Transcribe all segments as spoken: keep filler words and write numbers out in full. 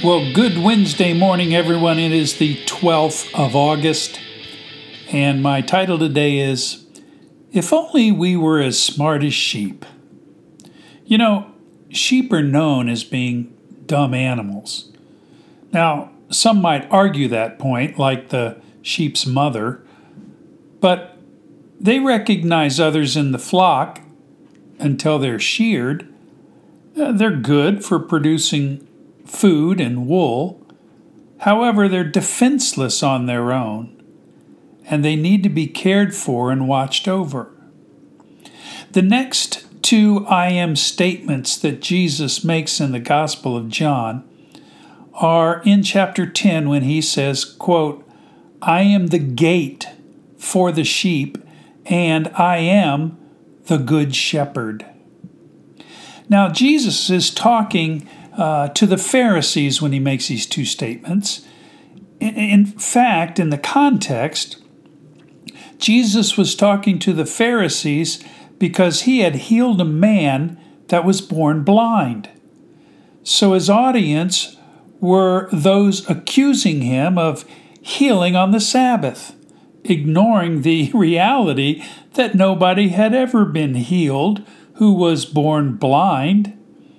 Well, good Wednesday morning, everyone. It is the twelfth of August, and my title today is, If Only We Were as Smart as Sheep. You know, sheep are known as being dumb animals. Now, some might argue that point, like the sheep's mother, but they recognize others in the flock until they're sheared. Uh, they're good for producing food and wool. However, they're defenseless on their own, and they need to be cared for and watched over. The next two I am statements that Jesus makes in the Gospel of John are in chapter ten when he says, quote, I am the gate for the sheep, and I am the good shepherd. Now, Jesus is talking uh, to the Pharisees when he makes these two statements. In, in fact, in the context, Jesus was talking to the Pharisees because he had healed a man that was born blind. So his audience were those accusing him of healing on the Sabbath, ignoring the reality that nobody had ever been healed who was born blind.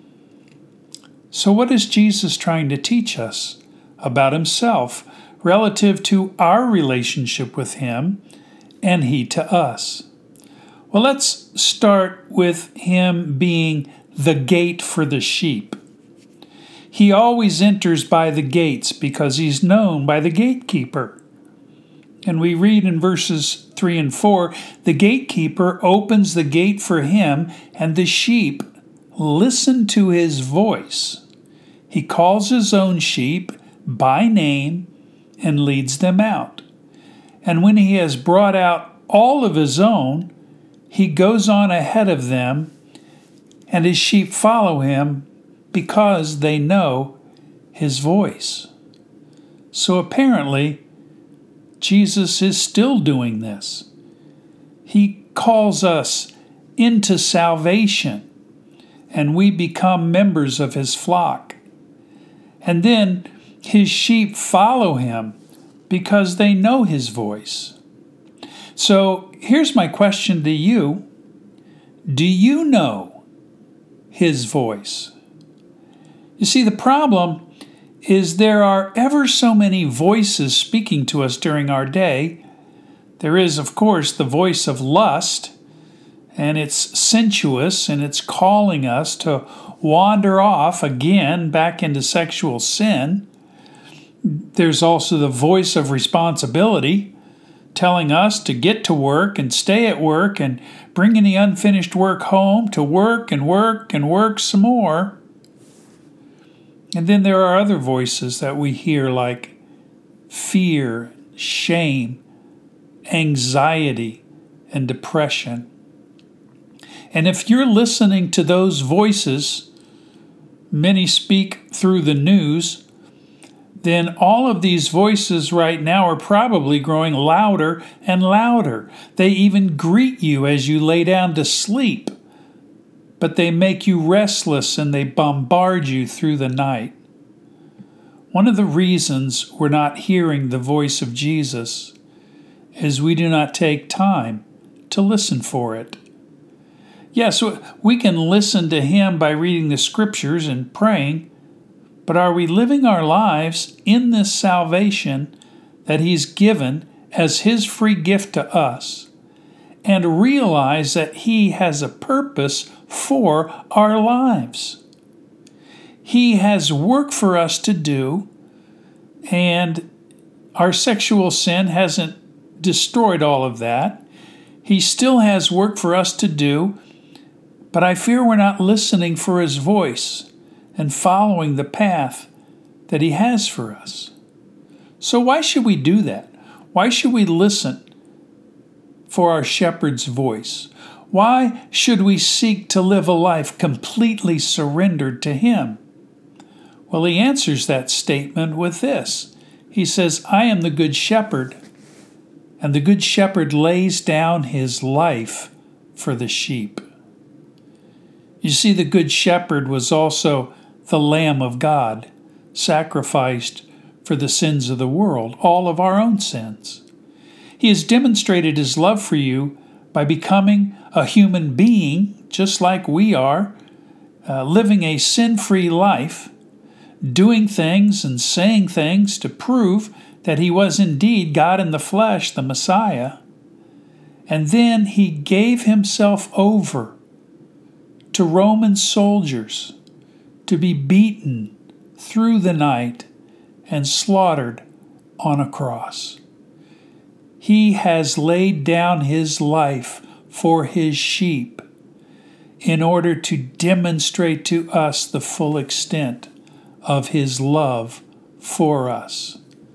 So what is Jesus trying to teach us about himself relative to our relationship with him and he to us? Well, let's start with him being the gate for the sheep. He always enters by the gates because he's known by the gatekeeper. And we read in verses three and four, the gatekeeper opens the gate for him, and the sheep listen to his voice. He calls his own sheep by name and leads them out. And when he has brought out all of his own, he goes on ahead of them, and his sheep follow him because they know his voice. So apparently, Jesus is still doing this. He calls us into salvation, and we become members of his flock. And then his sheep follow him because they know his voice. So here's my question to you. Do you know his voice? You see, the problem is there are ever so many voices speaking to us during our day. There is, of course, the voice of lust, and it's sensuous, and it's calling us to wander off again back into sexual sin. There's also the voice of responsibility, telling us to get to work and stay at work and bring any unfinished work home to work and work and work some more. And then there are other voices that we hear like fear, shame, anxiety, and depression. And if you're listening to those voices, many speak through the news, then all of these voices right now are probably growing louder and louder. They even greet you as you lay down to sleep, but they make you restless and they bombard you through the night. One of the reasons we're not hearing the voice of Jesus is we do not take time to listen for it. Yes, we can listen to him by reading the scriptures and praying, but are we living our lives in this salvation that he's given as his free gift to us, and realize that he has a purpose for our lives? He has work for us to do, and our sexual sin hasn't destroyed all of that. He still has work for us to do, but I fear we're not listening for his voice and following the path that he has for us. So why should we do that? Why should we listen for our shepherd's voice? Why should we seek to live a life completely surrendered to him? Well, he answers that statement with this. He says, I am the good shepherd, and the good shepherd lays down his life for the sheep. You see, the good shepherd was also the Lamb of God, sacrificed for the sins of the world, all of our own sins. He has demonstrated his love for you by becoming a human being, just like we are, uh, living a sin-free life, doing things and saying things to prove that he was indeed God in the flesh, the Messiah. And then he gave himself over to Roman soldiers to be beaten through the night and slaughtered on a cross. He has laid down his life for his sheep in order to demonstrate to us the full extent of his love for us.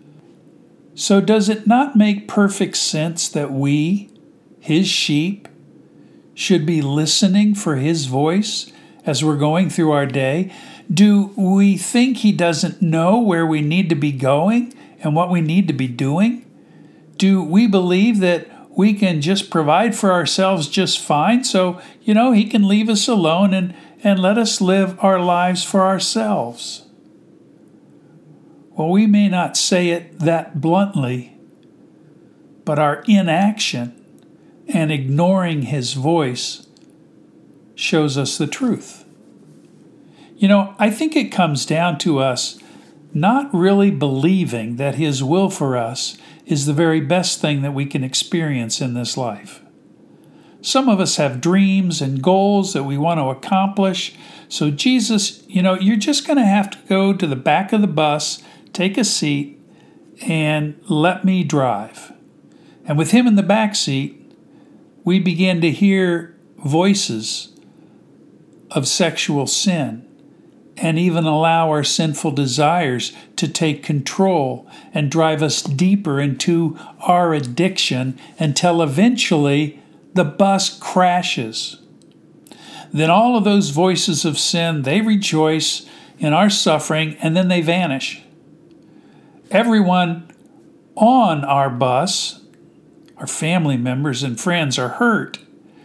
So does it not make perfect sense that we, his sheep, should be listening for his voice as we're going through our day? Do we think he doesn't know where we need to be going and what we need to be doing? Do we believe that we can just provide for ourselves just fine, so, you know, he can leave us alone and, and let us live our lives for ourselves? Well, we may not say it that bluntly, but our inaction and ignoring his voice shows us the truth. You know, I think it comes down to us not really believing that his will for us is the very best thing that we can experience in this life. Some of us have dreams and goals that we want to accomplish. So Jesus, you know, you're just going to have to go to the back of the bus, take a seat, and let me drive. And with him in the back seat, we begin to hear voices of sexual sin and even allow our sinful desires to take control and drive us deeper into our addiction until eventually the bus crashes. Then all of those voices of sin, they rejoice in our suffering and then they vanish. Everyone on our bus, our family members and friends, are hurt,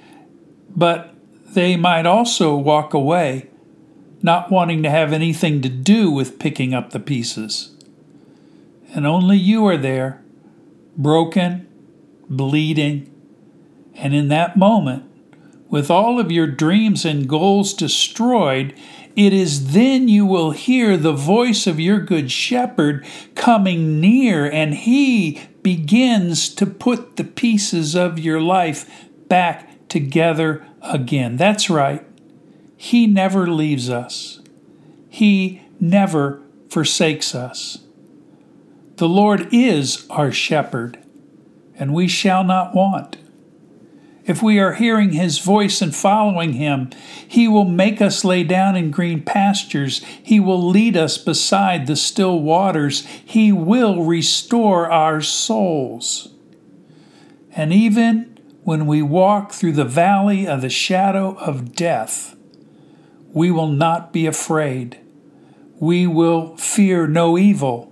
but they might also walk away not wanting to have anything to do with picking up the pieces. And only you are there, broken, bleeding, and in that moment, with all of your dreams and goals destroyed, it is then you will hear the voice of your good shepherd coming near, and he begins to put the pieces of your life back together again. That's right. He never leaves us. He never forsakes us. The Lord is our shepherd, and we shall not want. If we are hearing his voice and following him, he will make us lay down in green pastures. He will lead us beside the still waters. He will restore our souls. And even when we walk through the valley of the shadow of death, we will not be afraid. We will fear no evil,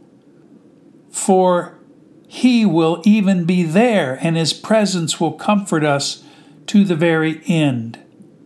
for he will even be there, and his presence will comfort us to the very end.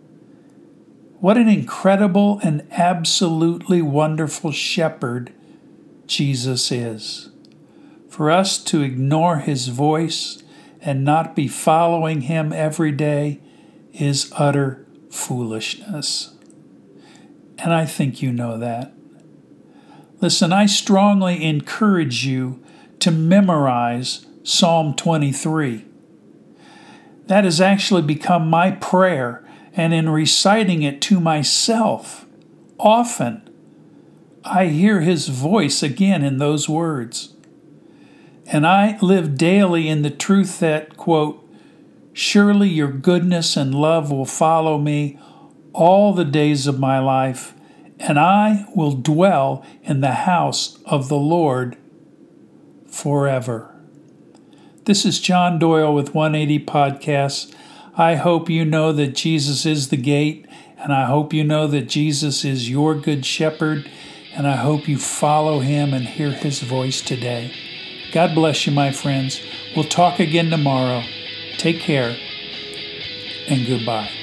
What an incredible and absolutely wonderful shepherd Jesus is. For us to ignore his voice and not be following him every day is utter foolishness. And I think you know that. Listen, I strongly encourage you to memorize Psalm twenty-three. That has actually become my prayer, and in reciting it to myself, often I hear his voice again in those words. And I live daily in the truth that, quote, "Surely your goodness and love will follow me all the days of my life, and I will dwell in the house of the Lord forever." This is John Doyle with one eighty Podcasts. I hope you know that Jesus is the gate, and I hope you know that Jesus is your good shepherd, and I hope you follow him and hear his voice today. God bless you, my friends. We'll talk again tomorrow. Take care, and goodbye.